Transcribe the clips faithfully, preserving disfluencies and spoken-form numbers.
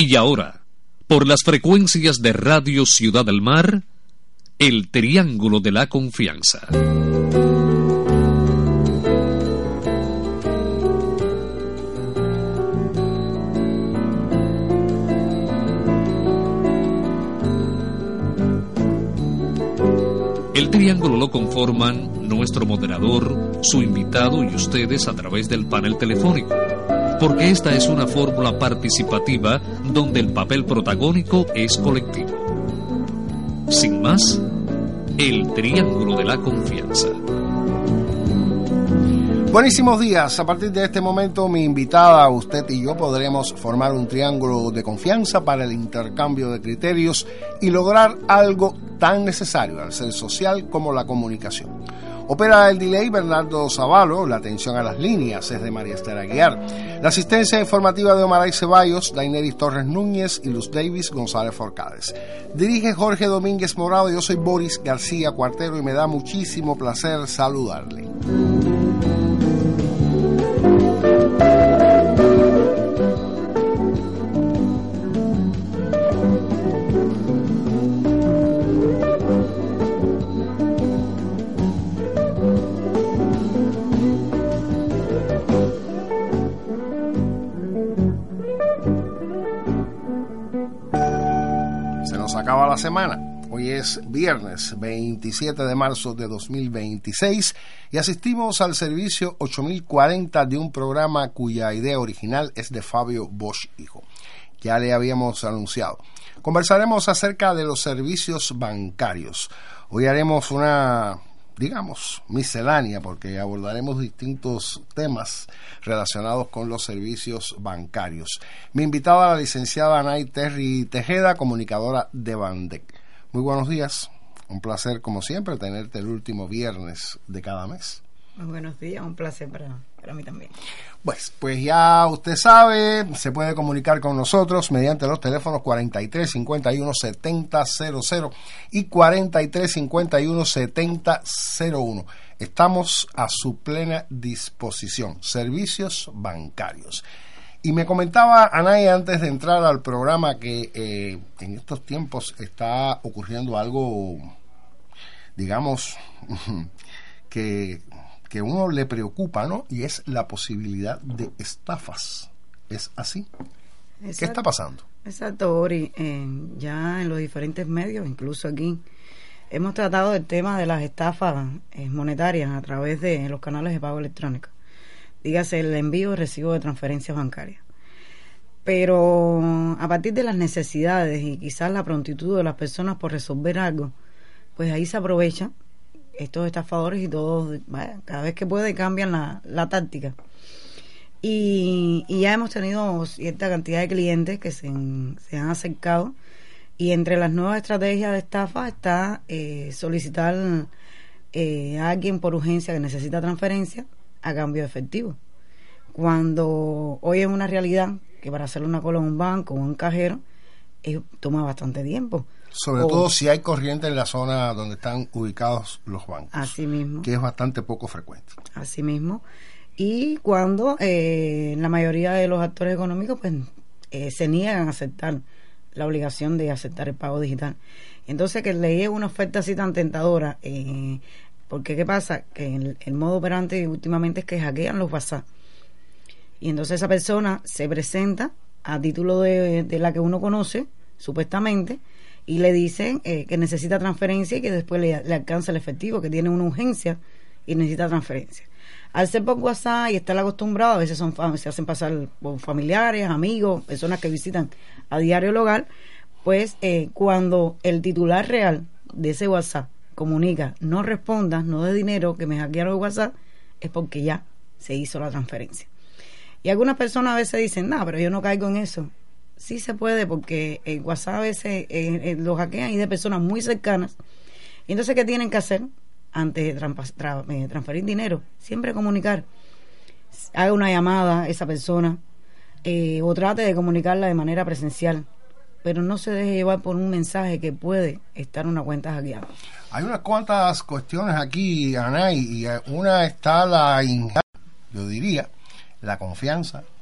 Y ahora, por las frecuencias de Radio Ciudad del Mar, el Triángulo de la Confianza. El triángulo lo conforman nuestro moderador, su invitado y ustedes a través del panel telefónico, porque esta es una fórmula participativa donde el papel protagónico es colectivo. Sin más, el Triángulo de la Confianza. Buenísimos días. A partir de este momento, mi invitada, usted y yo podremos formar un triángulo de confianza para el intercambio de criterios y lograr algo tan necesario al ser social como la comunicación. Opera el delay Bernardo Zavalo, la atención a las líneas es de María Esther Aguiar, la asistencia informativa de Omaray Ceballos, Daineris Torres Núñez y Luz Davis González Forcades. Dirige Jorge Domínguez Morado. Yo soy Boris García Cuartero y me da muchísimo placer saludarle. Acaba la semana. Hoy es viernes veintisiete de marzo de dos mil veintiséis y asistimos al servicio ocho mil cuarenta de un programa cuya idea original es de Fabio Bosch Hijo. Ya le habíamos anunciado. Conversaremos acerca de los servicios bancarios. Hoy haremos una, digamos, miscelánea porque abordaremos distintos temas relacionados con los servicios bancarios. Mi invitada, la licenciada Anay Terry Tejeda, comunicadora de Bandec. Muy buenos días, un placer como siempre tenerte el último viernes de cada mes. Muy buenos días, un placer para, para mí también. Pues, pues ya usted sabe, se puede comunicar con nosotros mediante los teléfonos cuarenta y tres cincuenta y uno setenta cero cero y cuarenta y tres cincuenta y uno setenta cero uno. Estamos a su plena disposición. Servicios bancarios. Y me comentaba Anay antes de entrar al programa que eh, en estos tiempos está ocurriendo algo, digamos, que... que uno le preocupa, ¿no? Y es la posibilidad de estafas. ¿Es así? Exacto. ¿Qué está pasando? Exacto, Ori. Eh, ya en los diferentes medios, incluso aquí, hemos tratado el tema de las estafas eh, monetarias a través de los canales de pago electrónico. Dígase el envío y recibo de transferencias bancarias. Pero a partir de las necesidades y quizás la prontitud de las personas por resolver algo, pues ahí se aprovechan estos estafadores y todos, vaya, cada vez que puede cambian la, la táctica. Y, y ya hemos tenido cierta cantidad de clientes que se, se han acercado, y entre las nuevas estrategias de estafa está eh, solicitar eh, a alguien por urgencia que necesita transferencia a cambio de efectivo. Cuando hoy es una realidad que para hacer una cola en un banco o en un cajero eh, toma bastante tiempo. Sobre o, todo si hay corriente en la zona donde están ubicados los bancos. Así mismo. Que es bastante poco frecuente. Así mismo. Y cuando eh, la mayoría de los actores económicos pues eh, se niegan a aceptar la obligación de aceptar el pago digital. Entonces que le llegue una oferta así tan tentadora, eh, porque ¿qué pasa? Que el, el modo operante últimamente es que hackean los WhatsApp. Y entonces esa persona se presenta a título de, de la que uno conoce, supuestamente, y le dicen eh, que necesita transferencia y que después le, le alcanza el efectivo, que tiene una urgencia y necesita transferencia. Al ser por WhatsApp y estar acostumbrado, a veces son se hacen pasar por familiares, amigos, personas que visitan a diario el hogar, pues eh, cuando el titular real de ese WhatsApp comunica, no responda, no dé dinero, que me hackearon el WhatsApp, es porque ya se hizo la transferencia. Y algunas personas a veces dicen, no, pero yo no caigo en eso. Sí se puede, porque el WhatsApp a veces eh, eh, lo hackean y de personas muy cercanas. Y entonces, ¿qué tienen que hacer antes de trampa, tra, eh, transferir dinero? Siempre comunicar. Haga una llamada a esa persona eh, o trate de comunicarla de manera presencial, pero no se deje llevar por un mensaje que puede estar una cuenta hackeada. Hay unas cuantas cuestiones aquí, Anay, y una está la, yo diría, la confianza,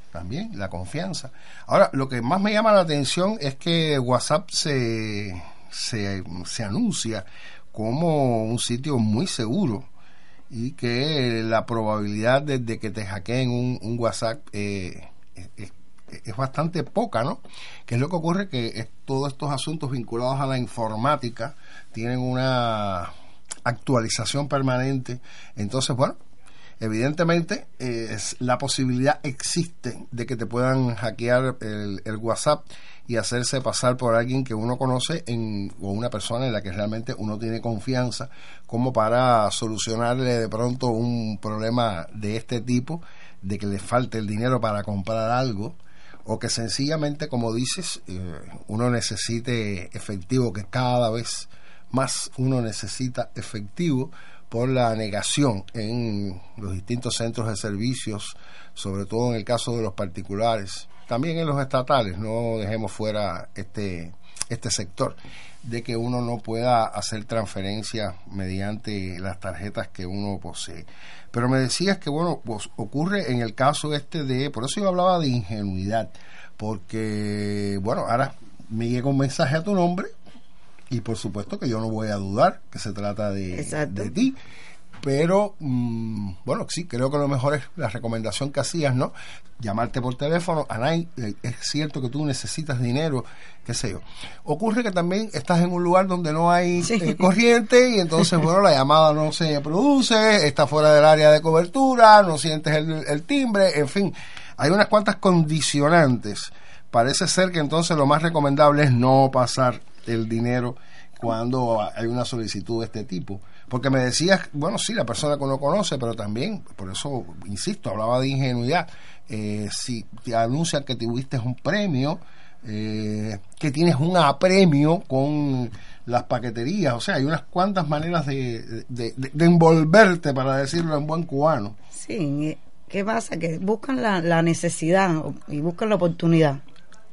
también, la confianza. Ahora, lo que más me llama la atención es que WhatsApp se, se, se anuncia como un sitio muy seguro y que la probabilidad de, de que te hackeen un, un WhatsApp eh, es, es bastante poca, ¿no? ¿Qué es lo que ocurre? Que es, todos estos asuntos vinculados a la informática tienen una actualización permanente. Entonces, bueno, evidentemente eh, es, la posibilidad existe de que te puedan hackear el, el WhatsApp y hacerse pasar por alguien que uno conoce en, o una persona en la que realmente uno tiene confianza, como para solucionarle de pronto un problema de este tipo, de que le falte el dinero para comprar algo, o que sencillamente, como dices, eh, uno necesite efectivo, que cada vez más uno necesita efectivo por la negación en los distintos centros de servicios, sobre todo en el caso de los particulares, también en los estatales, no dejemos fuera este este sector, de que uno no pueda hacer transferencias mediante las tarjetas que uno posee. Pero me decías que, bueno, pues ocurre en el caso este de, por eso yo hablaba de ingenuidad, porque, bueno, ahora me llega un mensaje a tu nombre, y por supuesto que yo no voy a dudar que se trata de, de ti, pero mmm, bueno, sí, creo que lo mejor es la recomendación que hacías, ¿no? Llamarte por teléfono, Anay, eh, es cierto que tú necesitas dinero, qué sé yo. Ocurre que también estás en un lugar donde no hay sí. eh, corriente, y entonces, bueno, la llamada no se produce, está fuera del área de cobertura, no sientes el, el timbre, en fin, hay unas cuantas condicionantes. Parece ser que entonces lo más recomendable es no pasar el dinero cuando hay una solicitud de este tipo, porque me decías, bueno, sí, la persona que uno conoce, pero también, por eso insisto, hablaba de ingenuidad, eh, si te anuncian que tuviste un premio, eh, que tienes un apremio con las paqueterías, o sea, hay unas cuantas maneras de, de, de, de envolverte, para decirlo en buen cubano. Sí, ¿qué pasa? Que buscan la, la necesidad y buscan la oportunidad,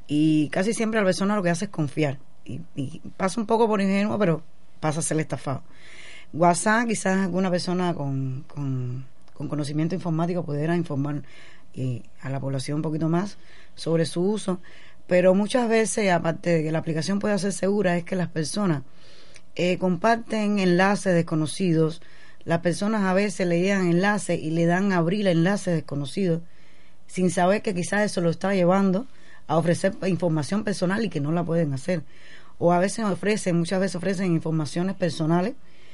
y casi siempre la persona lo que hace es confiar. Y, y pasa un poco por ingenuo, pero pasa a ser estafado. WhatsApp, quizás alguna persona con, con, con conocimiento informático pudiera informar eh, a la población un poquito más sobre su uso, pero muchas veces, aparte de que la aplicación pueda ser segura, es que las personas eh, comparten enlaces desconocidos. Las personas a veces le llegan enlaces y le dan a abrir enlaces desconocidos sin saber que quizás eso lo está llevando a ofrecer información personal y que no la pueden hacer. O a veces ofrecen, muchas veces ofrecen informaciones personales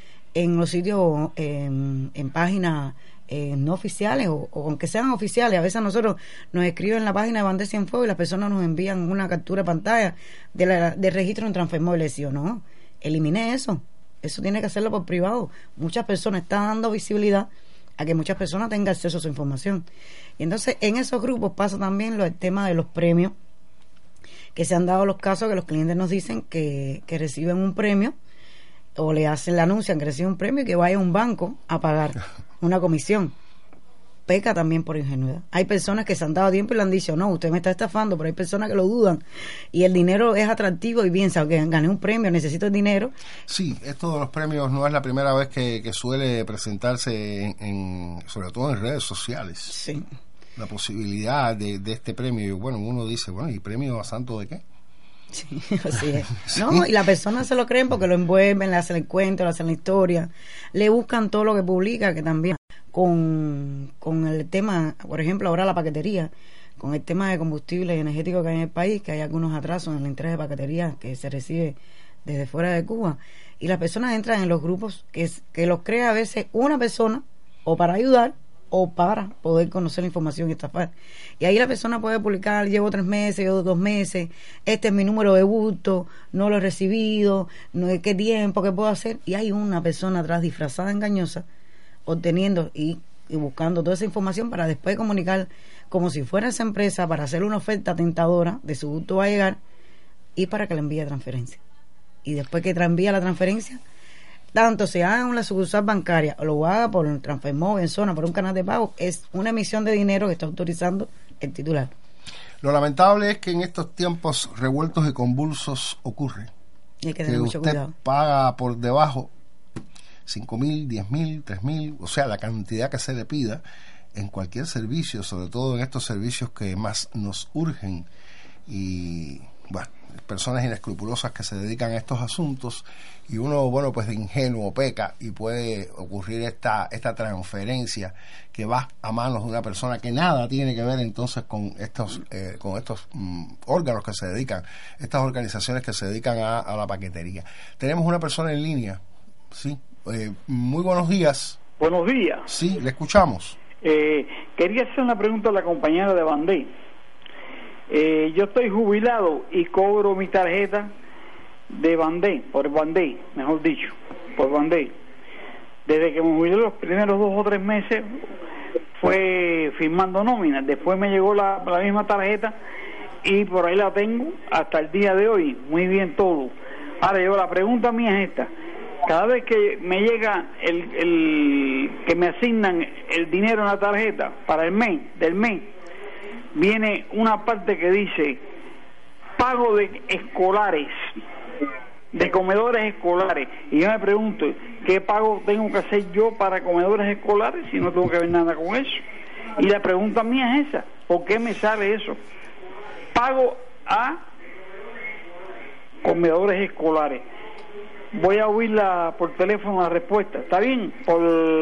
en los sitios, eh, en páginas eh, no oficiales, o, o aunque sean oficiales. A veces a nosotros nos escriben en la página de Bandera Cienfuegos y las personas nos envían una captura de pantalla de la, de registro en Transfermóvil. Y les digo, no, elimine eso, eso tiene que hacerlo por privado. Muchas personas están dando visibilidad a que muchas personas tengan acceso a su información. Y entonces en esos grupos pasa también lo, el tema de los premios, que se han dado los casos que los clientes nos dicen que, que reciben un premio, o le hacen, le anuncian que reciben un premio y que vaya a un banco a pagar una comisión. Peca también por ingenuidad. Hay personas que se han dado tiempo y le han dicho, no, usted me está estafando, pero hay personas que lo dudan y el dinero es atractivo y piensan que gané un premio, necesito el dinero. Sí, esto de los premios no es la primera vez que, que suele presentarse en, en, sobre todo en redes sociales. Sí. La posibilidad de, de este premio. Y bueno, uno dice, bueno, ¿y premio a santo de qué? Sí, así es. ¿Sí? No, y las personas se lo creen porque lo envuelven, le hacen el cuento, le hacen la historia, le buscan todo lo que publica, que también con, con el tema, por ejemplo, ahora la paquetería, con el tema de combustible y energético que hay en el país, que hay algunos atrasos en la entrega de paquetería que se recibe desde fuera de Cuba, y las personas entran en los grupos que, que los crea a veces una persona, o para ayudar, o para poder conocer la información y estafar. Y ahí la persona puede publicar, llevo tres meses, llevo dos meses, este es mi número de bulto, no lo he recibido, no sé qué tiempo, qué puedo hacer. Y hay una persona atrás disfrazada, engañosa, obteniendo y, y buscando toda esa información para después comunicar como si fuera esa empresa, para hacer una oferta tentadora de su bulto va a llegar y para que le envíe transferencia. Y después que envía la transferencia, tanto se haga en la sucursal bancaria o lo haga por Transfermóvil en zona, por un canal de pago, es una emisión de dinero que está autorizando el titular. Lo lamentable es que en estos tiempos revueltos y convulsos ocurre y hay que tener que mucho usted cuidado. Paga por debajo cinco mil, diez mil, tres mil, o sea, la cantidad que se le pida, en cualquier servicio, sobre todo en estos servicios que más nos urgen, y bueno, personas inescrupulosas que se dedican a estos asuntos, y uno, bueno, pues de ingenuo peca y puede ocurrir esta esta transferencia que va a manos de una persona que nada tiene que ver entonces con estos eh, con estos mm, órganos que se dedican, estas organizaciones que se dedican a, a la paquetería. Tenemos una persona en línea, sí, eh, muy buenos días. Buenos días. Sí, le escuchamos. Eh, quería hacer una pregunta a la compañera de Bandé. Eh, yo estoy jubilado y cobro mi tarjeta de Bandé, por Bandé, mejor dicho, por Bandé. Desde que me jubilé los primeros dos o tres meses fue firmando nóminas, después me llegó la, la misma tarjeta y por ahí la tengo hasta el día de hoy, muy bien todo. Ahora yo, la pregunta mía es esta: cada vez que me llega el, el que me asignan el dinero en la tarjeta para el mes, del mes, viene una parte que dice pago de escolares, de comedores escolares, y yo me pregunto, ¿qué pago tengo que hacer yo para comedores escolares si no tengo que ver nada con eso? Y la pregunta mía es esa: ¿por qué me sale eso? Pago a comedores escolares. Voy a oírla por teléfono la respuesta, ¿está bien? Por,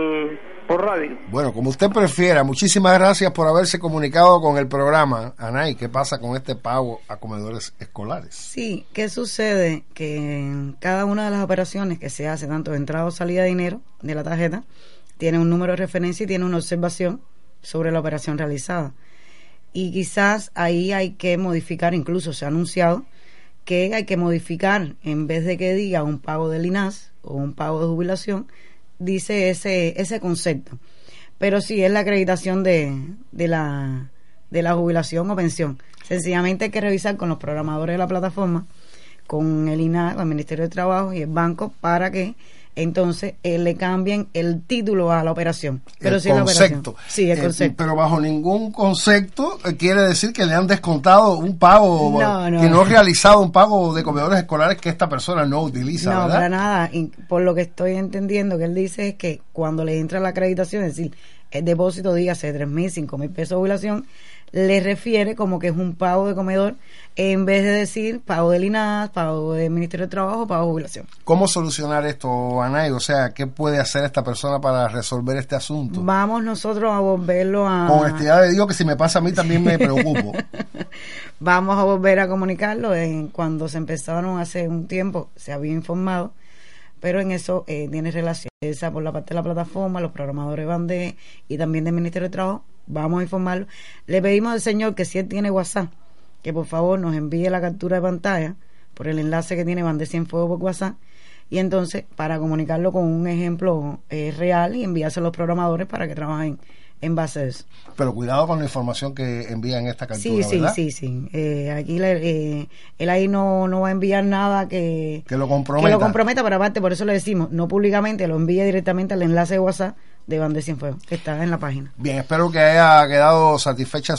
por radio. Bueno, como usted prefiera. Muchísimas gracias por haberse comunicado con el programa. Anay, ¿qué pasa con este pago a comedores escolares? Sí, ¿qué sucede? Que en cada una de las operaciones que se hace, tanto de entrada o salida de dinero de la tarjeta, tiene un número de referencia y tiene una observación sobre la operación realizada. Y quizás ahí hay que modificar, incluso se ha anunciado que hay que modificar, en vez de que diga un pago del I N A S o un pago de jubilación, dice ese ese concepto. Pero sí es la acreditación de, de la de la jubilación o pensión. Sencillamente hay que revisar con los programadores de la plataforma, con el I N A S, con el Ministerio de Trabajo y el banco, para que entonces eh, le cambien el título a la operación. Pero el sí concepto. La operación. Sí, el eh, concepto. Pero bajo ningún concepto eh, quiere decir que le han descontado un pago, no, no, que no ha realizado un pago de comedores escolares que esta persona no utiliza, no, ¿verdad? para nada. Y por lo que estoy entendiendo que él dice es que cuando le entra la acreditación, es decir, el depósito, dígase, tres mil, cinco mil pesos de jubilación, le refiere como que es un pago de comedor, en vez de decir pago del I N A S, pago del Ministerio de Trabajo, pago de jubilación. ¿Cómo solucionar esto, Anay? O sea, ¿qué puede hacer esta persona para resolver este asunto? Vamos nosotros a volverlo a... Con honestidad le digo que si me pasa a mí también me preocupo. Vamos a volver a comunicarlo. En, cuando se empezaron hace un tiempo, se había informado, pero en eso eh, tiene relación esa por la parte de la plataforma, los programadores van de, y también del Ministerio de Trabajo. Vamos a informarlo. Le pedimos al señor que si él tiene WhatsApp, que por favor nos envíe la captura de pantalla por el enlace que tiene Bandé Cienfuegos por WhatsApp, y entonces para comunicarlo con un ejemplo eh, real y enviarse a los programadores para que trabajen en base a eso. Pero cuidado con la información que envían esta captura, sí, ¿verdad? Sí, sí, sí. Eh, aquí le, eh, él ahí no, no va a enviar nada que, que lo comprometa. Que lo comprometa, pero aparte, por eso le decimos, no públicamente, lo envía directamente al enlace de WhatsApp de Bandé Cienfuegos, que está en la página. Bien, espero que haya quedado satisfecha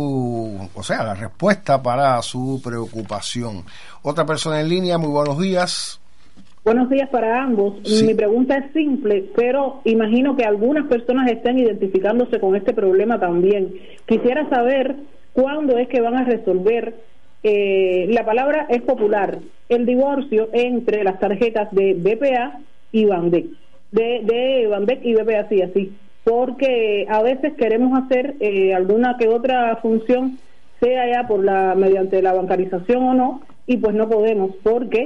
su, o sea, la respuesta para su preocupación. Otra persona en línea, muy buenos días. Buenos días para ambos. Sí. Mi pregunta es simple, pero imagino que algunas personas están identificándose con este problema también. Quisiera saber cuándo es que van a resolver, eh, la palabra es popular, el divorcio entre las tarjetas de B P A y Bandé. De, de Bandé y B P A, sí, así. Porque a veces queremos hacer eh, alguna que otra función, sea ya por la mediante la bancarización o no, y pues no podemos porque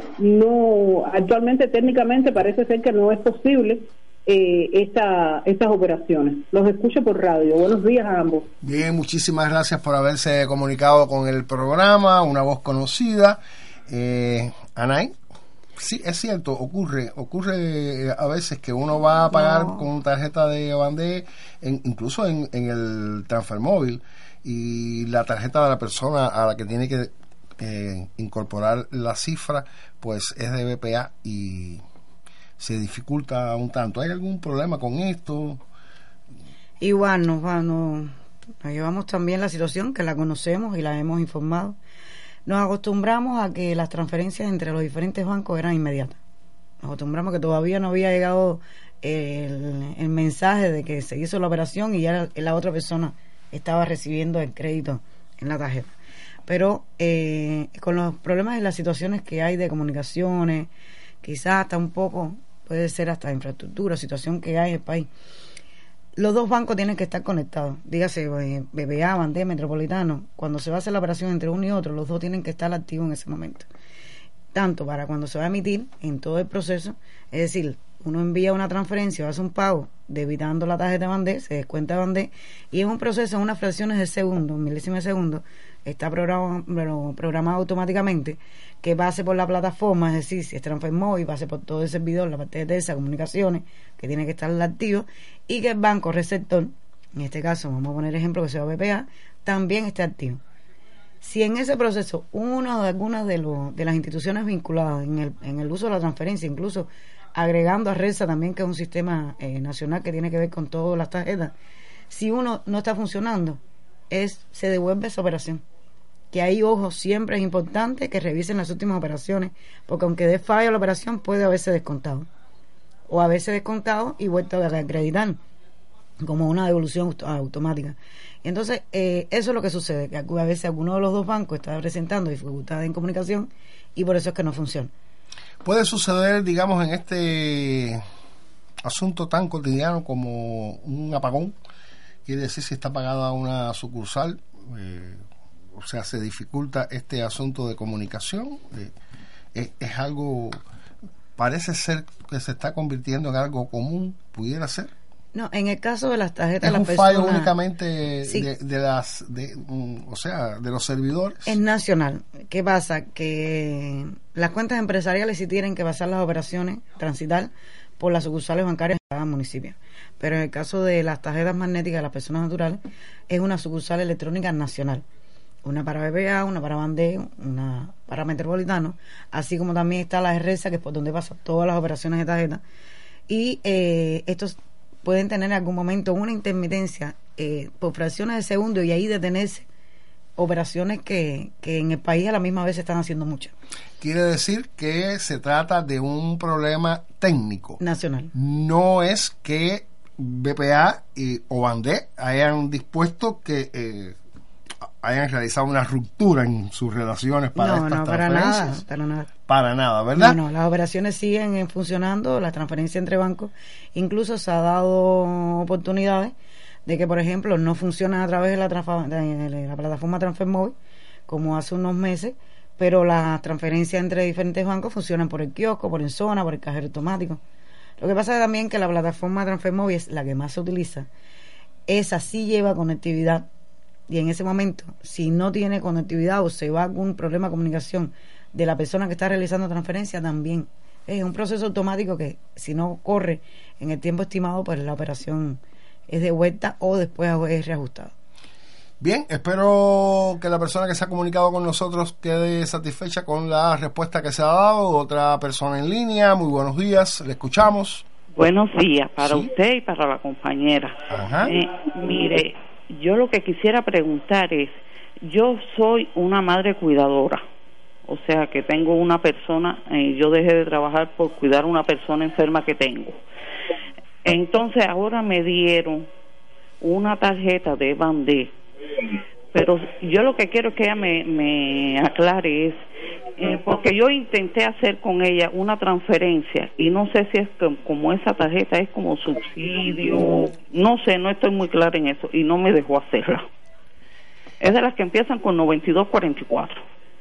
no actualmente técnicamente parece ser que no es posible eh, esta, estas operaciones. Los escucho por radio. Buenos días a ambos. Bien, muchísimas gracias por haberse comunicado con el programa, una voz conocida. eh, Anay, sí, es cierto, ocurre ocurre a veces que uno va a pagar no. con tarjeta de Bandé, en, incluso en, en el transfer móvil, y la tarjeta de la persona a la que tiene que Eh, incorporar la cifra pues es de B P A y se dificulta un tanto. ¿Hay algún problema con esto? Igual nos, va, nos, nos llevamos también la situación, que la conocemos y la hemos informado. Nos acostumbramos a que las transferencias entre los diferentes bancos eran inmediatas. Nos acostumbramos que todavía no había llegado el, el mensaje de que se hizo la operación y ya la, la otra persona estaba recibiendo el crédito en la tarjeta. Pero eh, con los problemas y las situaciones que hay de comunicaciones, quizás hasta un poco, puede ser hasta infraestructura, situación que hay en el país, los dos bancos tienen que estar conectados. Dígase, eh, B B A, Bandé, Metropolitano, cuando se va a hacer la operación entre uno y otro, los dos tienen que estar activos en ese momento. Tanto para cuando se va a emitir en todo el proceso, es decir, uno envía una transferencia o hace un pago debitando la tarjeta de Bandé, se descuenta Bandé, y en un proceso, en unas fracciones de segundo, milésimas de segundo, está programado, programado automáticamente que pase por la plataforma, es decir, si es transfer móvil, pase por todo el servidor, la parte de TESA, comunicaciones, que tiene que estar activo, y que el banco receptor, en este caso vamos a poner ejemplo que sea B P A, también esté activo. Si en ese proceso una de algunas de, lo, de las instituciones vinculadas en el, en el uso de la transferencia, incluso agregando a RESA también, que es un sistema eh, nacional que tiene que ver con todas las tarjetas, si uno no está funcionando, es se devuelve esa operación. Que ahí, ojo, siempre es importante que revisen las últimas operaciones, porque aunque dé fallo la operación, puede haberse descontado o haberse descontado y vuelto a acreditar como una devolución automática. Entonces, eh, eso es lo que sucede, que a veces alguno de los dos bancos está presentando dificultades en comunicación y por eso es que no funciona. Puede suceder, digamos, en este asunto tan cotidiano como un apagón, quiere decir si está apagada una sucursal, eh, o sea, se dificulta este asunto de comunicación, eh, es, es algo, parece ser que se está convirtiendo en algo común, pudiera ser. No, en el caso de las tarjetas, es las un personas, fallo únicamente sí, de, de las, de, um, o sea, de los servidores. Es nacional. ¿Qué pasa? Que las cuentas empresariales sí tienen que basar las operaciones, transitar por las sucursales bancarias de cada municipio. Pero en el caso de las tarjetas magnéticas de las personas naturales, es una sucursal electrónica nacional. Una para B B A, una para Bandé, una para Metropolitano, así como también está la RESA, que es por donde pasan todas las operaciones de tarjeta. Y eh, estos pueden tener en algún momento una intermitencia eh, por fracciones de segundo y ahí detenerse operaciones que, que en el país a la misma vez se están haciendo muchas. Quiere decir que se trata de un problema técnico. Nacional. No es que B P A y, o Bandé hayan dispuesto que eh, hayan realizado una ruptura en sus relaciones para no, estas no, para transferencias. nada, para nada. Para nada, ¿verdad? No, no, las operaciones siguen funcionando, la transferencia entre bancos. Incluso se ha dado oportunidades de que, por ejemplo, no funcionan a través de la, de la plataforma Transfer Móvil, como hace unos meses, pero las transferencias entre diferentes bancos funcionan por el kiosco, por en zona, por el cajero automático. Lo que pasa es también que la plataforma Transfer Móvil es la que más se utiliza. Esa sí lleva conectividad. Y en ese momento, si no tiene conectividad o se va algún problema de comunicación de la persona que está realizando transferencia, también es un proceso automático que si no corre en el tiempo estimado, pues la operación es de vuelta o después es reajustada. Bien, espero que la persona que se ha comunicado con nosotros quede satisfecha con la respuesta que se ha dado. Otra persona en línea, muy buenos días, le escuchamos. Buenos días para ¿Sí? usted y para la compañera. Ajá. Eh, mire, yo lo que quisiera preguntar es, yo soy una madre cuidadora, o sea que tengo una persona, eh, yo dejé de trabajar por cuidar a una persona enferma que tengo. Entonces ahora me dieron una tarjeta de Bandé, pero yo lo que quiero que ella me, me aclare es, eh, porque yo intenté hacer con ella una transferencia y no sé si es que, como esa tarjeta es como subsidio, no sé, no estoy muy clara en eso y no me dejó hacerla. Es de las que empiezan con noventa y dos cuarenta y cuatro.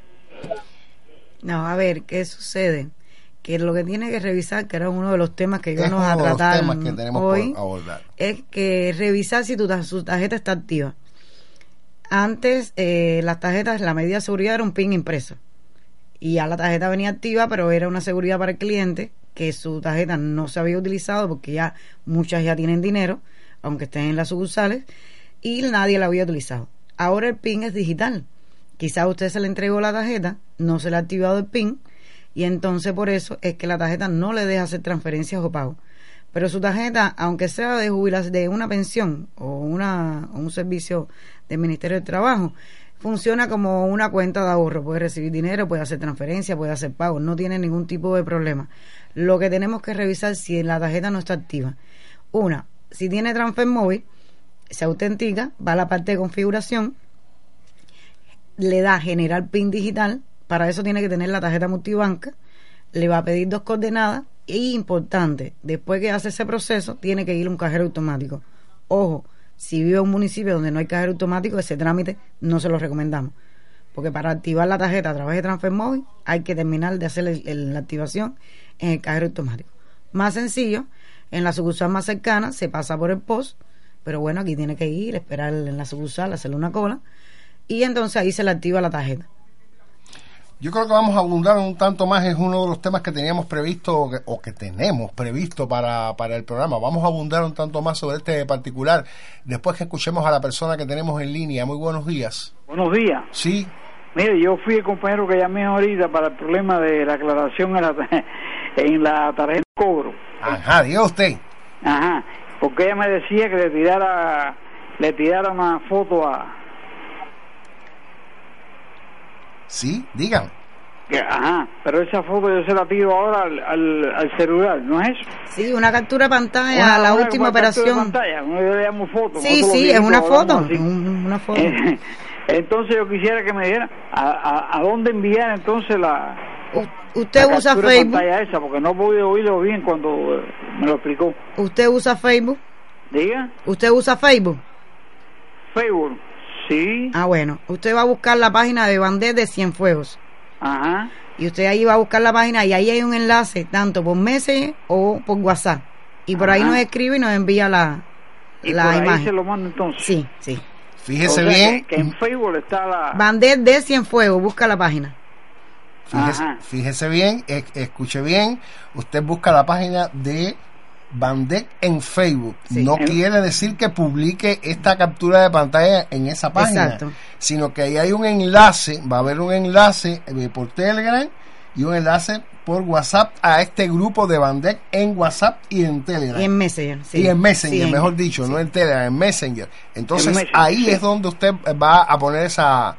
No, a ver, ¿qué sucede? Que lo que tiene que revisar, que era uno de los temas que íbamos a tratar hoy, es que revisar si tu su tarjeta está activa. Antes, eh, las tarjetas, la medida de seguridad era un PIN impreso. Y ya la tarjeta venía activa, pero era una seguridad para el cliente, que su tarjeta no se había utilizado, porque ya muchas ya tienen dinero, aunque estén en las sucursales, y nadie la había utilizado. Ahora el PIN es digital. Quizás usted se le entregó la tarjeta, no se le ha activado el PIN, y entonces por eso es que la tarjeta no le deja hacer transferencias o pagos. Pero su tarjeta, aunque sea de jubilación, de una pensión o una o un servicio del Ministerio del Trabajo, funciona como una cuenta de ahorro, puede recibir dinero, puede hacer transferencias, puede hacer pagos, no tiene ningún tipo de problema. Lo que tenemos que revisar es si la tarjeta no está activa. Una, si tiene transfer móvil, se autentica, va a la parte de configuración, le da generar PIN digital, para eso tiene que tener la tarjeta multibanca, le va a pedir dos coordenadas y, importante, después que hace ese proceso, tiene que ir a un cajero automático. Ojo, si vive en un municipio donde no hay cajero automático, ese trámite no se lo recomendamos, porque para activar la tarjeta a través de transfer móvil hay que terminar de hacer el, el, la activación en el cajero automático. Más sencillo, en la sucursal más cercana se pasa por el post, pero bueno, aquí tiene que ir, esperar en la sucursal, hacerle una cola, y entonces ahí se le activa la tarjeta. Yo creo que vamos a abundar un tanto más, es uno de los temas que teníamos previsto o que, o que tenemos previsto para, para el programa. Vamos a abundar un tanto más sobre este particular después que escuchemos a la persona que tenemos en línea. Muy buenos días. Buenos días. Sí. Mire, yo fui el compañero que llamé ahorita para el problema de la aclaración en la, en la tarjeta de cobro. Ajá, diga usted. Ajá, porque ella me decía que le tirara, le tirara una foto a... Sí, digan. Que, ajá, pero esa foto yo se la tiro ahora al, al, al celular, ¿no es eso? Sí, una captura de pantalla, una, la una última operación. De pantalla, no le llamo foto. Sí, sí, es una foto, un, una foto. Entonces yo quisiera que me diera a, a, a dónde enviar entonces la... U, usted la usa Facebook. Pantalla esa, porque no pude oírlo bien cuando me lo explicó. ¿Usted usa Facebook? Diga. ¿Usted usa Facebook? Facebook. Sí. Ah, bueno. Usted va a buscar la página de Bandet de Cienfuegos. Ajá. Y usted ahí va a buscar la página y ahí hay un enlace, tanto por Messenger o por WhatsApp. Y por Ajá. ahí nos escribe y nos envía la, ¿Y la por ahí imagen. se lo manda entonces? Sí, sí. Fíjese o sea, bien. Que, que en Facebook está la... Bandet de Cienfuegos, busca la página. Fíjese, fíjese bien, escuche bien. Usted busca la página de Bandet en Facebook. Sí. No ¿Eh? quiere decir que publique esta captura de pantalla en esa página. Exacto. Sino que ahí hay un enlace, va a haber un enlace por Telegram y un enlace por WhatsApp a este grupo de Bandet en WhatsApp y en Telegram. Y en Messenger. Sí. Y en Messenger, sí, mejor en, dicho, sí. no en Telegram, en Messenger. Entonces en Messenger, ahí sí. es donde usted va a poner esa...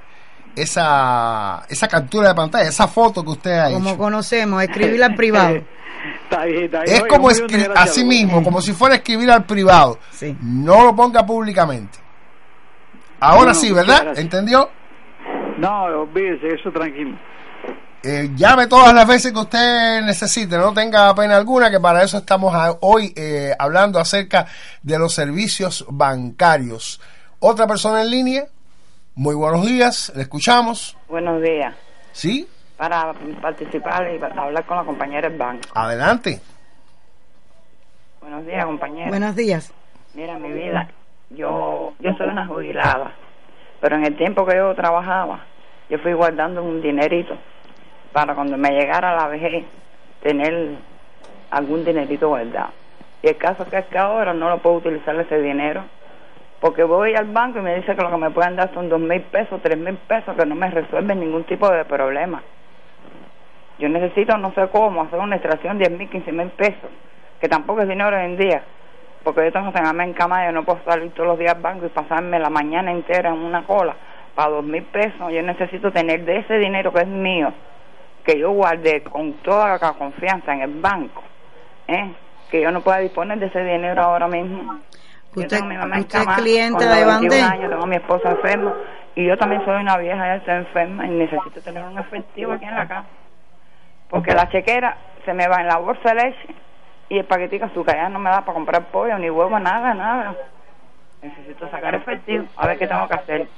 esa esa captura de pantalla, esa foto que usted ha hecho. Como conocemos, escribirla al privado. Está bien, está bien. Es Oye, como escribir, así mismo, como si fuera a escribir al privado. Sí. No lo ponga públicamente. Ahora no, sí, ¿verdad? Gracias. ¿Entendió? No, olvídese, eso tranquilo. Eh, llame todas las veces que usted necesite, no tenga pena alguna, que para eso estamos a, hoy eh, hablando acerca de los servicios bancarios. Otra persona en línea. Muy buenos días, le escuchamos. Buenos días. ¿Sí? Para participar y para hablar con la compañera del banco. Adelante. Buenos días, compañera. Buenos días. Mira, mi vida, yo yo soy una jubilada, pero en el tiempo que yo trabajaba, yo fui guardando un dinerito para cuando me llegara la vejez, tener algún dinerito guardado. Y el caso que es que ahora no lo puedo utilizar ese dinero, porque voy al banco y me dice que lo que me pueden dar son dos mil pesos, tres mil pesos, que no me resuelven ningún tipo de problema. Yo necesito, no sé cómo, hacer una extracción de diez mil, quince mil pesos, que tampoco es dinero hoy en día, porque yo tengo que tenerme en cama, yo no puedo salir todos los días al banco y pasarme la mañana entera en una cola para dos mil pesos. Yo necesito tener de ese dinero que es mío, que yo guardé con toda la confianza en el banco, ¿eh? que yo no pueda disponer de ese dinero ahora mismo. Usted, usted es cliente de Bandet. Yo tengo a mi esposa enferma y yo también soy una vieja, ya estoy enferma y necesito tener un efectivo aquí en la casa, porque la chequera se me va en la bolsa de leche y el paquetico de azúcar ya no me da para comprar pollo, ni huevo, nada, nada. Necesito sacar efectivo, a ver qué tengo que hacer.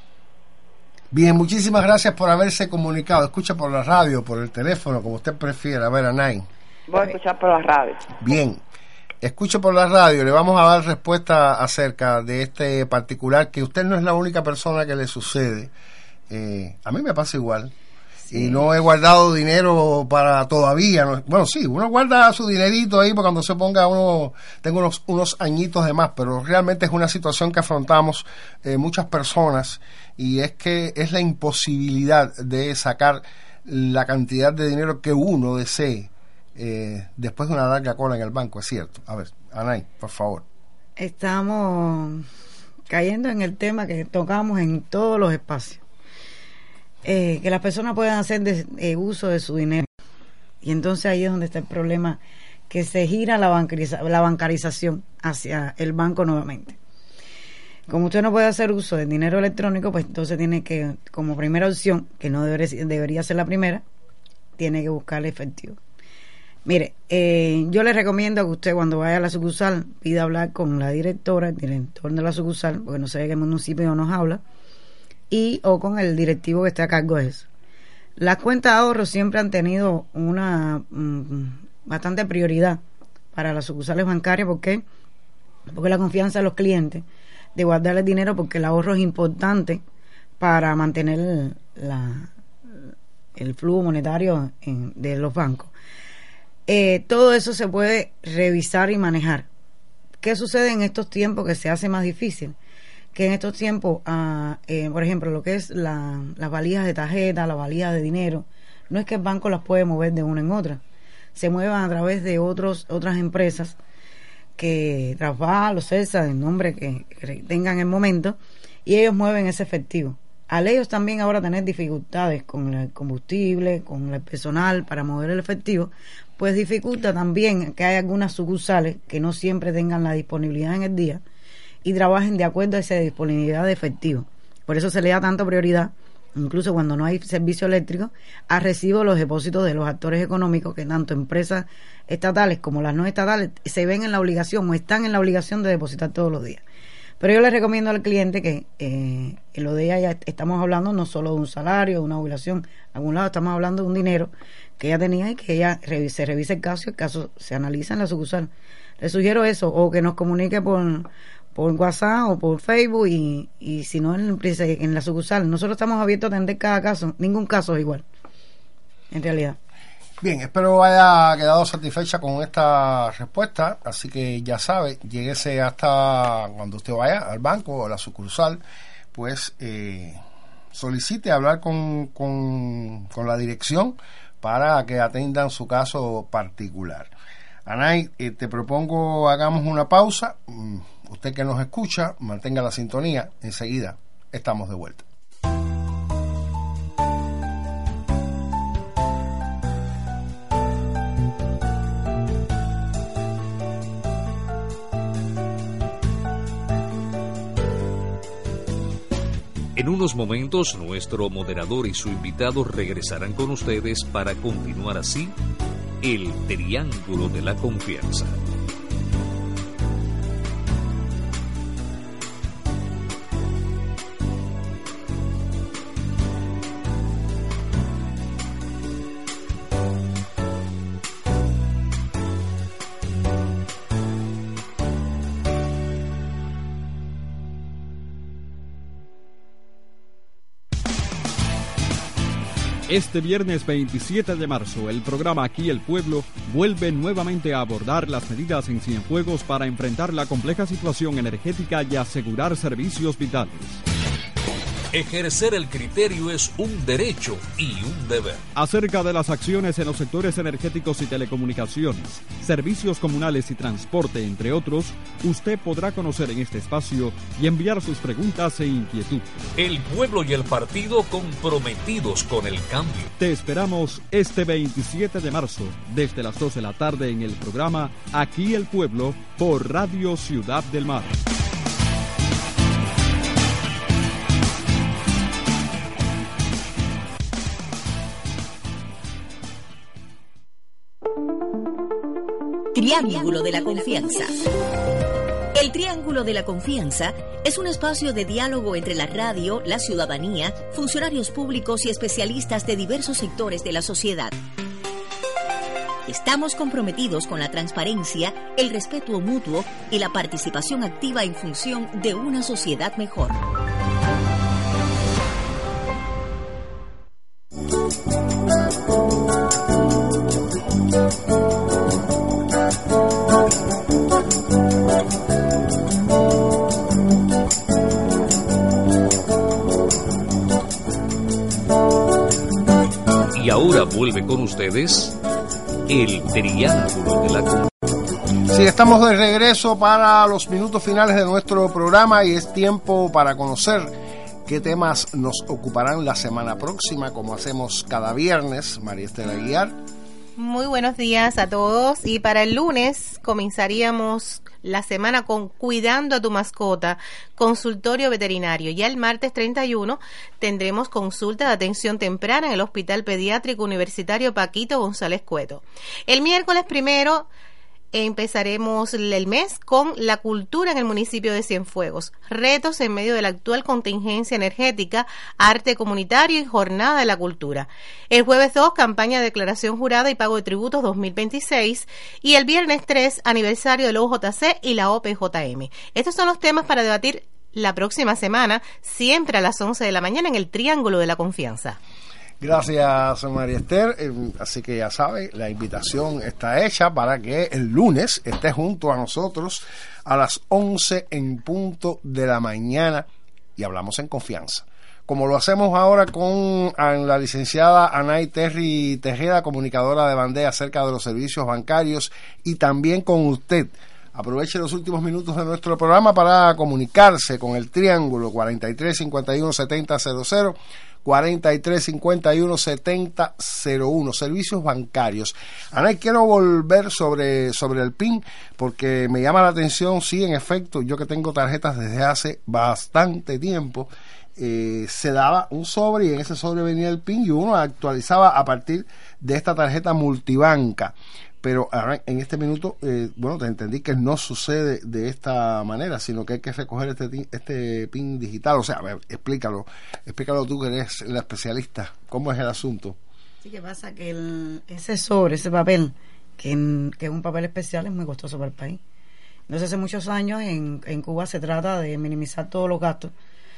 Bien, muchísimas gracias por haberse comunicado. Escucha por la radio, por el teléfono, como usted prefiera. A ver, Anay. Voy a escuchar por la radio. Bien. Escuche por la radio, le vamos a dar respuesta acerca de este particular, que usted no es la única persona que le sucede. Eh, a mí me pasa igual. Sí. Y no he guardado dinero para todavía. No, bueno, sí, uno guarda su dinerito ahí para cuando se ponga uno, tengo unos, unos añitos de más, pero realmente es una situación que afrontamos eh, muchas personas, y es que es la imposibilidad de sacar la cantidad de dinero que uno desee. Eh, después de una larga cola en el banco, es cierto. A ver, Anay, por favor. Estamos cayendo en el tema que tocamos en todos los espacios. eh, que las personas puedan hacer de, eh, uso de su dinero. Y entonces ahí es donde está el problema, que se gira la, bancariza, la bancarización hacia el banco nuevamente. Como usted no puede hacer uso del dinero electrónico, pues entonces tiene que, como primera opción, que no debería, debería ser la primera, tiene que buscar el efectivo. Mire, eh, yo le recomiendo que usted cuando vaya a la sucursal pida hablar con la directora, el director de la sucursal, porque no sé de qué municipio nos habla, y o con el directivo que esté a cargo de eso. Las cuentas de ahorro siempre han tenido una mmm, bastante prioridad para las sucursales bancarias. ¿Por qué? Porque la confianza de los clientes de guardar el dinero, porque el ahorro es importante para mantener la, el flujo monetario en, de los bancos. Eh, todo eso se puede revisar y manejar. ¿Qué sucede en estos tiempos que se hace más difícil? Que en estos tiempos, uh, eh, por ejemplo, lo que es la, las valijas de tarjeta, las valijas de dinero, no es que el banco las puede mover de una en otra, se muevan a través de otros otras empresas que Trasval o Celsa, el nombre que, que tengan en el momento, y ellos mueven ese efectivo. Al ellos también ahora tener dificultades con el combustible, con el personal para mover el efectivo, pues dificulta también que hay algunas sucursales que no siempre tengan la disponibilidad en el día y trabajen de acuerdo a esa disponibilidad de efectivo. Por eso se le da tanta prioridad, incluso cuando no hay servicio eléctrico, a recibo los depósitos de los actores económicos, que tanto empresas estatales como las no estatales se ven en la obligación o están en la obligación de depositar todos los días. Pero yo le recomiendo al cliente que eh, en lo de ella ya estamos hablando no solo de un salario, de una jubilación, a algún lado estamos hablando de un dinero que ella tenía y que ella revise, se revise el caso, el caso se analiza en la sucursal. Le sugiero eso, o que nos comunique por por WhatsApp o por Facebook, y, y si no en, en la sucursal. Nosotros estamos abiertos a atender cada caso, ningún caso es igual, en realidad. Bien, espero haya quedado satisfecha con esta respuesta, así que ya sabe, lléguese hasta cuando usted vaya al banco o a la sucursal, pues eh, solicite hablar con, con, con la dirección para que atendan su caso particular. Anay, eh, te propongo hagamos una pausa. Usted que nos escucha, mantenga la sintonía. Enseguida estamos de vuelta. En unos momentos, nuestro moderador y su invitado regresarán con ustedes para continuar así el Triángulo de la Confianza. Este viernes veintisiete de marzo, el programa Aquí el Pueblo vuelve nuevamente a abordar las medidas en Cienfuegos para enfrentar la compleja situación energética y asegurar servicios vitales. Ejercer el criterio es un derecho y un deber. Acerca de las acciones en los sectores energéticos y telecomunicaciones, servicios comunales y transporte, entre otros, usted podrá conocer en este espacio y enviar sus preguntas e inquietudes. El pueblo y el partido comprometidos con el cambio. Te esperamos este veintisiete de marzo, desde las dos de la tarde en el programa Aquí el Pueblo, por Radio Ciudad del Mar. Triángulo de la Confianza. El Triángulo de la Confianza es un espacio de diálogo entre la radio, la ciudadanía, funcionarios públicos y especialistas de diversos sectores de la sociedad. Estamos comprometidos con la transparencia, el respeto mutuo y la participación activa en función de una sociedad mejor. Y ahora vuelve con ustedes el Triángulo de la Confianza. Sí, estamos de regreso para los minutos finales de nuestro programa y es tiempo para conocer qué temas nos ocuparán la semana próxima, como hacemos cada viernes. María Estela Aguiar. Muy buenos días a todos, y para el lunes comenzaríamos la semana con Cuidando a tu mascota, consultorio veterinario. Ya el martes treinta y uno tendremos consulta de atención temprana en el Hospital Pediátrico Universitario Paquito González Cueto. El miércoles primero empezaremos el mes con la cultura en el municipio de Cienfuegos, retos en medio de la actual contingencia energética, arte comunitario y jornada de la cultura. El jueves dos, campaña de declaración jurada y pago de tributos dos mil veintiséis, y el viernes tres, aniversario del O J C y la O P J M. Estos son los temas para debatir la próxima semana, siempre a las once de la mañana en el Triángulo de la Confianza. Gracias, María Esther. Eh, así que ya sabe, la invitación está hecha para que el lunes esté junto a nosotros a las once en punto de la mañana y hablamos en confianza. Como lo hacemos ahora con la licenciada Anay Terry Tejeda, comunicadora de Bandé acerca de los servicios bancarios, y también con usted. Aproveche los últimos minutos de nuestro programa para comunicarse con el Triángulo cuarenta y tres cincuenta y uno setenta cero cero, cuarenta y tres cincuenta y uno setenta cero uno, servicios bancarios. Ana, quiero volver sobre, sobre el P I N, porque me llama la atención. Sí, en efecto, yo que tengo tarjetas desde hace bastante tiempo, eh, se daba un sobre y en ese sobre venía el P I N y uno actualizaba a partir de esta tarjeta multibanca. Pero ahora, en este minuto, eh, bueno, te entendí que no sucede de esta manera, sino que hay que recoger este este P I N digital. O sea, a ver, explícalo, explícalo tú que eres la especialista. ¿Cómo es el asunto? Sí, que pasa que el, ese sobre, ese papel, que, en, que es un papel especial, es muy costoso para el país. Entonces, hace muchos años en, en Cuba se trata de minimizar todos los gastos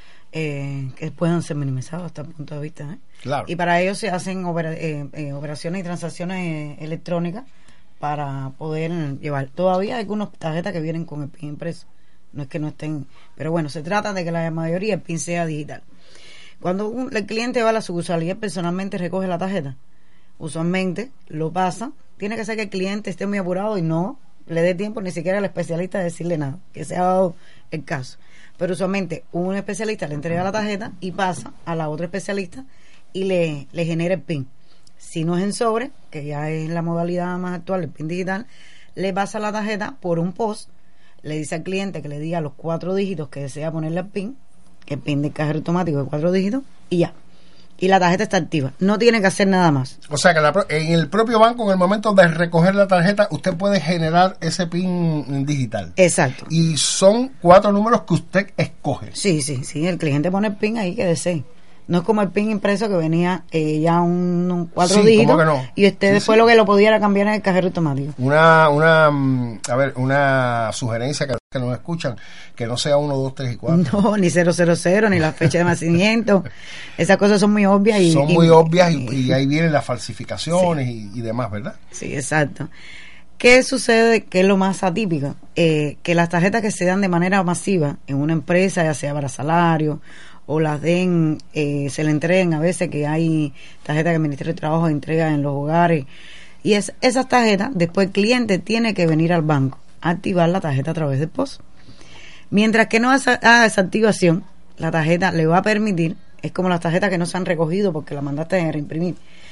eh, que puedan ser minimizados hasta el punto de vista. ¿eh? Claro. Y para ello se hacen opera, eh, eh, operaciones y transacciones eh, electrónicas para poder llevar. Todavía hay algunas tarjetas que vienen con el P I N impreso, no es que no estén, pero bueno, se trata de que la mayoría el P I N sea digital. Cuando un, el cliente va a la sucursal y él personalmente recoge la tarjeta, usualmente lo pasa, tiene que ser que el cliente esté muy apurado y no le dé tiempo ni siquiera al especialista de decirle nada, que se ha dado el caso. Pero usualmente un especialista le entrega la tarjeta y pasa a la otra especialista y le, le genera el P I N. Si no es en sobre, que ya es la modalidad más actual, el P I N digital, le pasa la tarjeta por un post, le dice al cliente que le diga los cuatro dígitos que desea ponerle al P I N, el P I N del cajero automático de cuatro dígitos, y ya. Y la tarjeta está activa. No tiene que hacer nada más. O sea que la, en el propio banco, en el momento de recoger la tarjeta, usted puede generar ese P I N digital. Exacto. Y son cuatro números que usted escoge. Sí, sí, sí. El cliente pone el P I N ahí que desee. No es como el P I N impreso que venía eh, ya un, un cuatro sí, dígitos no? Y usted sí, después sí. Lo que lo pudiera cambiar en el cajero automático. Una, una, a ver, una sugerencia que, que nos escuchan, que no sea uno, dos, tres y cuatro. No, ni cero cero cero, ni la fecha de nacimiento. Esas cosas son muy obvias. Y, son y, muy obvias y, y ahí vienen las falsificaciones sí. y, y demás, ¿verdad? Sí, exacto. ¿Qué sucede? Que es lo más atípico. Eh, que las tarjetas que se dan de manera masiva en una empresa, ya sea para salario o las den, eh, se le entreguen a veces, que hay tarjetas que el Ministerio de Trabajo entrega en los hogares, y es, esas tarjetas, después el cliente tiene que venir al banco a activar la tarjeta a través del post. Mientras que no haga esa activación, la tarjeta le va a permitir, es como las tarjetas que no se han recogido porque la mandaste a reimprimir,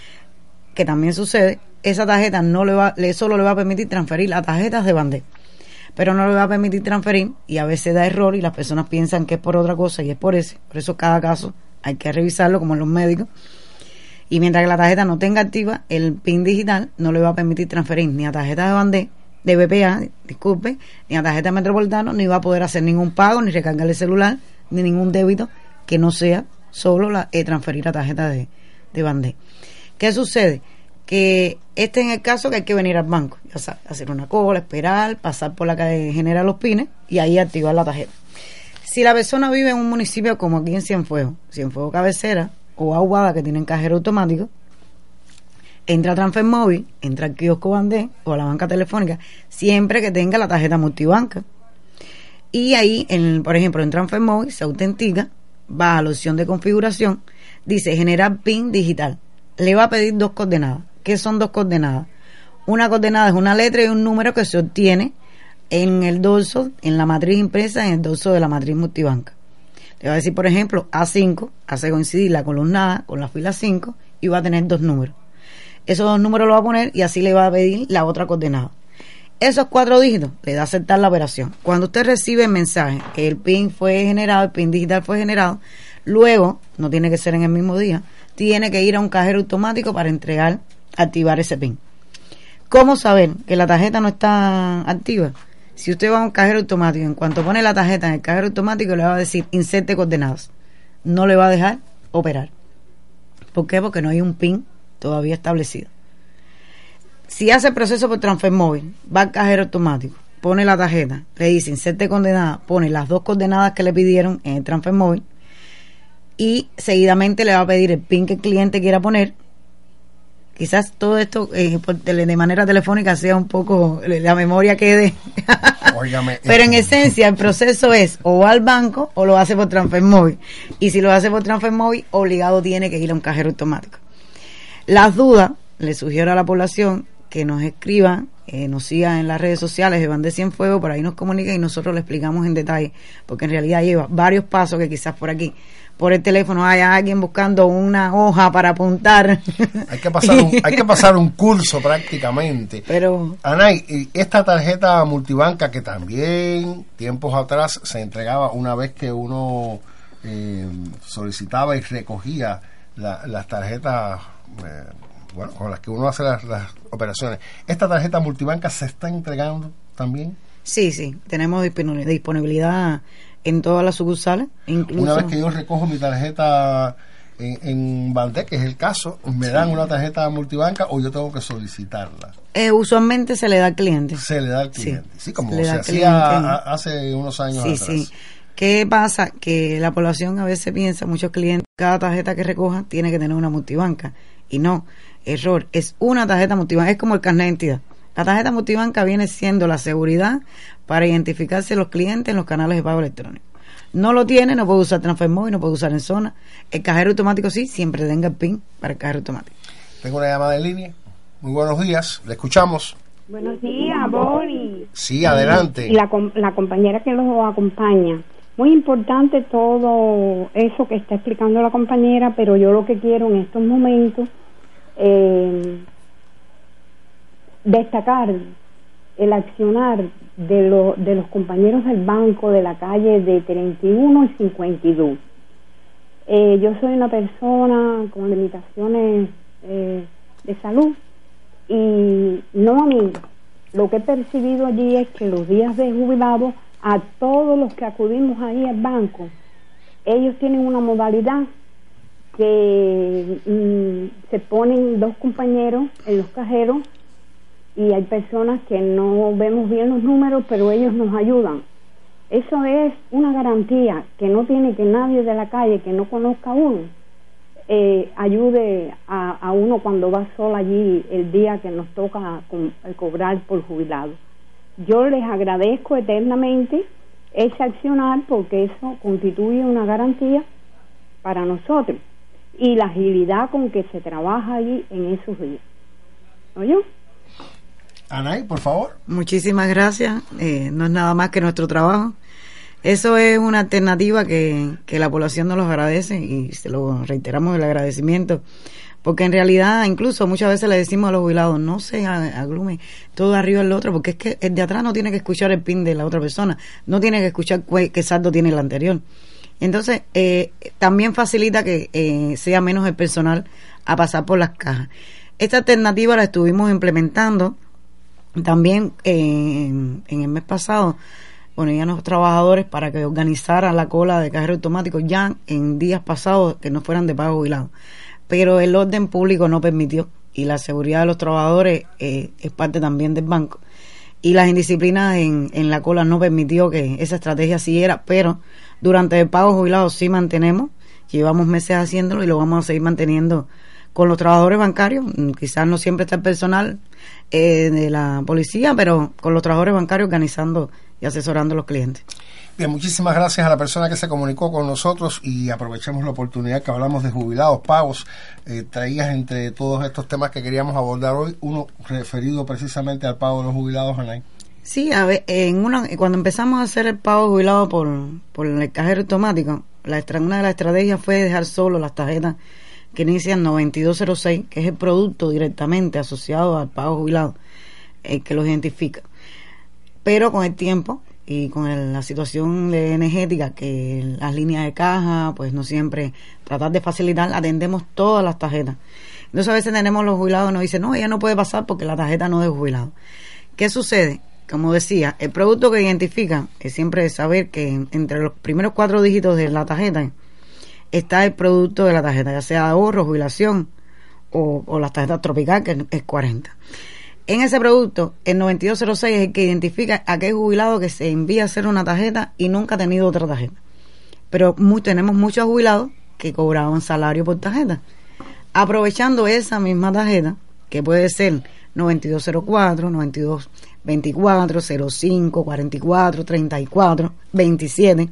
que también sucede, esa tarjeta no le va, le solo le va a permitir transferir las tarjetas de Bandé, pero no le va a permitir transferir, y a veces da error y las personas piensan que es por otra cosa y es por ese. Por eso cada caso hay que revisarlo, como en los médicos, y mientras que la tarjeta no tenga activa el P I N digital, no le va a permitir transferir ni a tarjeta de Bandé, de B P A, disculpe, ni a tarjeta de Metropolitano, ni va a poder hacer ningún pago, ni recargar el celular, ni ningún débito que no sea solo la, eh, transferir a tarjeta de, de Bandé. ¿Qué sucede? Que este es el caso que hay que venir al banco, ya sabes, hacer una cola, esperar, pasar por la calle, generar los pines y ahí activar la tarjeta. Si la persona vive en un municipio como aquí en Cienfuegos, Cienfuegos Cabecera o Aguada, que tienen cajero automático, entra a Transfer Móvil, entra al kiosco Bandé o a la banca telefónica, siempre que tenga la tarjeta multibanca. Y ahí, en, por ejemplo, en Transfer Móvil se autentica, va a la opción de configuración, dice generar P I N digital. Le va a pedir dos coordenadas. ¿Qué son dos coordenadas? Una coordenada es una letra y un número que se obtiene en el dorso, en la matriz impresa, en el dorso de la matriz multibanca. Entonces, Le va a decir, por ejemplo, A cinco, hace coincidir la columna A con la fila cinco y va a tener dos números. Esos dos números los va a poner y así le va a pedir la otra coordenada. Esos cuatro dígitos le da a aceptar la operación. Cuando usted recibe el mensaje que el PIN fue generado, el PIN digital fue generado, luego, no tiene que ser en el mismo día, tiene que ir a un cajero automático para entregar, activar ese PIN. ¿Cómo saber que la tarjeta no está activa? Si usted va a un cajero automático, en cuanto pone la tarjeta en el cajero automático, le va a decir inserte coordenadas. No le va a dejar operar. ¿Por qué? Porque no hay un PIN todavía establecido. Si hace el proceso por transfer móvil, va al cajero automático, pone la tarjeta, le dice inserte coordenadas, pone las dos coordenadas que le pidieron en el transfer móvil y seguidamente le va a pedir el PIN que el cliente quiera poner. Quizás todo esto eh, por tele, de manera telefónica sea un poco, la memoria quede. Óigame, Pero en esencia el proceso es o va al banco o lo hace por transfer móvil. Y si lo hace por transfer móvil, obligado tiene que ir a un cajero automático. Las dudas, le sugiero a la población que nos escriban, eh, nos sigan en las redes sociales de Bandé Cienfuegos, por ahí nos comunican y nosotros le explicamos en detalle, porque en realidad lleva varios pasos que quizás por aquí, por el teléfono, haya alguien buscando una hoja para apuntar. Hay que pasar un, hay que pasar un curso prácticamente. Pero Anay, esta tarjeta multibanca que también tiempos atrás se entregaba una vez que uno eh, solicitaba y recogía la, las tarjetas eh, bueno, con las que uno hace las, las operaciones. ¿Esta tarjeta multibanca se está entregando también? Sí, sí, tenemos disponibilidad en todas las sucursales. Incluso una vez que yo recojo mi tarjeta en, en Bandé, que es el caso, ¿me dan una tarjeta multibanca o yo tengo que solicitarla? Eh, usualmente se le da al cliente. Se le da al cliente, sí, sí como se, se hacía hace unos años sí, atrás. Sí. ¿Qué pasa? Que la población a veces piensa, muchos clientes, cada tarjeta que recoja tiene que tener una multibanca. Y no, error, es una tarjeta multibanca, es como el carnet de identidad. La tarjeta multibanca viene siendo la seguridad para identificarse los clientes en los canales de pago electrónico. No lo tiene, no puede usar transfer móvil, no puede usar en zona. El cajero automático sí, siempre tenga el PIN para el cajero automático. Tengo una llamada en línea. Muy buenos días, le escuchamos. Buenos días, Boni. Sí, adelante. Y la, la compañera que los acompaña. Muy importante todo eso que está explicando la compañera, pero yo lo que quiero en estos momentos eh, destacar el accionar de, lo, de los compañeros del banco de la calle de treinta y uno y cincuenta y dos. Eh, yo soy una persona con limitaciones eh, de salud y no a mí. Lo que he percibido allí es que los días de jubilado, a todos los que acudimos ahí al banco, ellos tienen una modalidad que mm, se ponen dos compañeros en los cajeros y hay personas que no vemos bien los números, pero ellos nos ayudan. Eso es una garantía que no tiene que nadie de la calle que no conozca a uno eh, ayude a, a uno cuando va solo allí el día que nos toca con, cobrar por jubilado. Yo les agradezco eternamente ese accionar porque eso constituye una garantía para nosotros y la agilidad con que se trabaja allí en esos días. ¿Oye? Anay, por favor. Muchísimas gracias. Eh, no es nada más que nuestro trabajo. Eso es una alternativa que, que la población nos los agradece y se lo reiteramos el agradecimiento. Porque en realidad, incluso muchas veces le decimos a los jubilados, no se aglume todo arriba el otro, porque es que el de atrás no tiene que escuchar el PIN de la otra persona, no tiene que escuchar qué saldo tiene el anterior. Entonces, eh, también facilita que eh, sea menos el personal a pasar por las cajas. Esta alternativa la estuvimos implementando también eh, en, en el mes pasado. Ponían a los trabajadores para que organizaran la cola de cajero automático ya en días pasados que no fueran de pago jubilado. Pero el orden público no permitió y la seguridad de los trabajadores eh, es parte también del banco y las indisciplinas en, en la cola no permitió que esa estrategia siguiera, pero durante el pago jubilado sí mantenemos, llevamos meses haciéndolo y lo vamos a seguir manteniendo con los trabajadores bancarios. Quizás no siempre está el personal eh, de la policía, pero con los trabajadores bancarios organizando y asesorando a los clientes. Bien, muchísimas gracias a la persona que se comunicó con nosotros y aprovechamos la oportunidad que hablamos de jubilados, pagos. Eh, traías entre todos estos temas que queríamos abordar hoy, uno referido precisamente al pago de los jubilados, Anay. Sí, a ver, en una, cuando empezamos a hacer el pago jubilado por, por el cajero automático, la, una de las estrategias fue dejar solo las tarjetas que inician noventa y dos cero seis, que es el producto directamente asociado al pago jubilado, el que los identifica. Pero con el tiempo y con el, la situación de energética, que las líneas de caja, pues no siempre tratar de facilitar, atendemos todas las tarjetas. Entonces a veces tenemos los jubilados que nos dicen, no, ella no puede pasar porque la tarjeta no es de jubilado. ¿Qué sucede? Como decía, el producto que identifica es siempre saber que entre los primeros cuatro dígitos de la tarjeta está el producto de la tarjeta, ya sea ahorro, jubilación o, o las tarjetas tropical, que es cuarenta. En ese producto, el noventa y dos cero seis es el que identifica a aquel jubilado que se envía a hacer una tarjeta y nunca ha tenido otra tarjeta. Pero muy, tenemos muchos jubilados que cobraban salario por tarjeta. Aprovechando esa misma tarjeta, que puede ser noventa y dos cero cuatro, noventa y dos veinticuatro, cero cinco, cuarenta y cuatro, treinta y cuatro, veintisiete,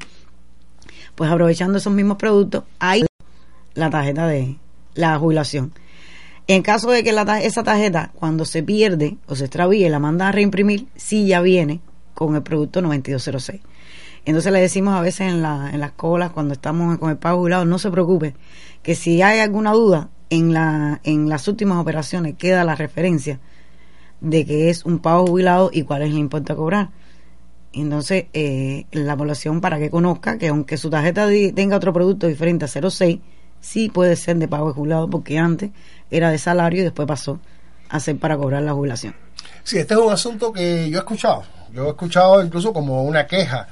pues aprovechando esos mismos productos, hay la tarjeta de la jubilación. En caso de que la, esa tarjeta, cuando se pierde o se extravíe, la manda a reimprimir, sí ya viene con el producto noventa y dos cero seis. Entonces le decimos a veces en, la, en las colas, cuando estamos con el pago jubilado, no se preocupe, que si hay alguna duda, en, la, en las últimas operaciones queda la referencia de que es un pago jubilado y cuál es el importe a cobrar. Entonces, eh, la población, para que conozca que aunque su tarjeta di, tenga otro producto diferente a cero seis, sí puede ser de pago de jubilado, porque antes era de salario y después pasó a ser para cobrar la jubilación. Sí, este es un asunto que yo he escuchado. Yo he escuchado incluso como una queja,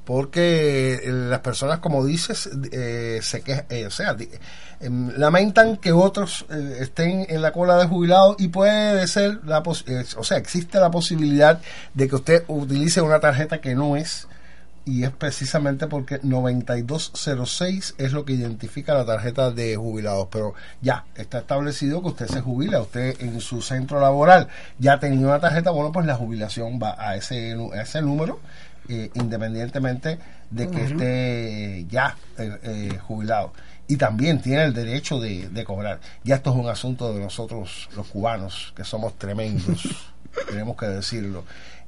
porque las personas, como dices, eh, se quejan, eh, o sea, eh, lamentan que otros eh, estén en la cola de jubilados, y puede ser, la pos- eh, o sea, existe la posibilidad de que usted utilice una tarjeta que no es, y es precisamente porque noventa y dos cero seis es lo que identifica la tarjeta de jubilados. Pero ya está establecido que usted se jubila, usted en su centro laboral ya tenía una tarjeta, bueno, pues la jubilación va a ese, a ese número, eh, independientemente de que uh-huh. esté ya eh, eh, jubilado. Y también tiene el derecho de, de cobrar. Ya esto es un asunto de nosotros los cubanos, que somos tremendos, tenemos que decirlo.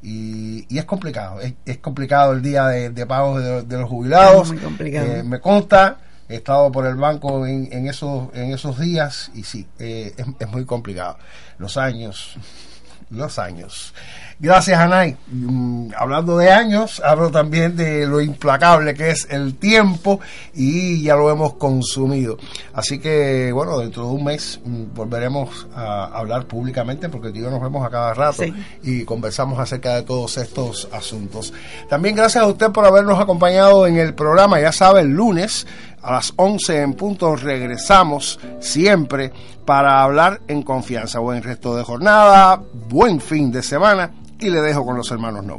Y, y es complicado, es, es complicado el día de, de pago de, de los jubilados. Es muy complicado. Eh, me consta, he estado por el banco en, en esos en esos días, y sí, eh, es, es muy complicado. Los años, los años. Gracias, Anay. Mm, hablando de años, hablo también de lo implacable que es el tiempo, y ya lo hemos consumido. Así que, bueno, dentro de un mes mm, volveremos a hablar públicamente, porque tú y yo nos vemos a cada rato, sí, y conversamos acerca de todos estos asuntos. También gracias a usted por habernos acompañado en el programa. Ya sabe, el lunes a las once en punto regresamos, siempre para hablar en confianza. Buen resto de jornada, buen fin de semana, y le dejo con los hermanos No.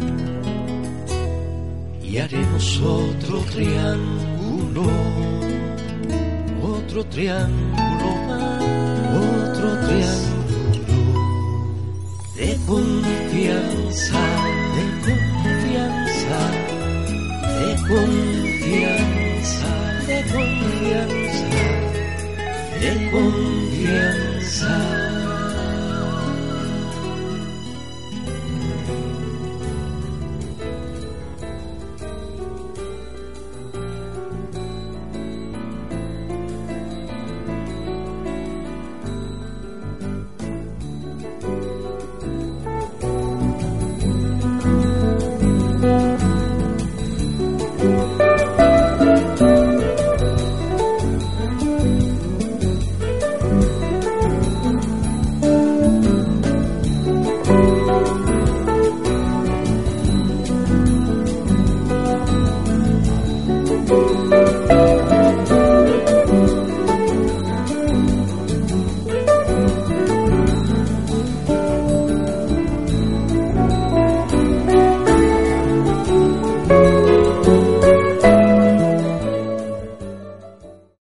Y haremos otro triángulo, otro triángulo más, otro triángulo de confianza, de confianza, de confianza, de confianza, de confianza.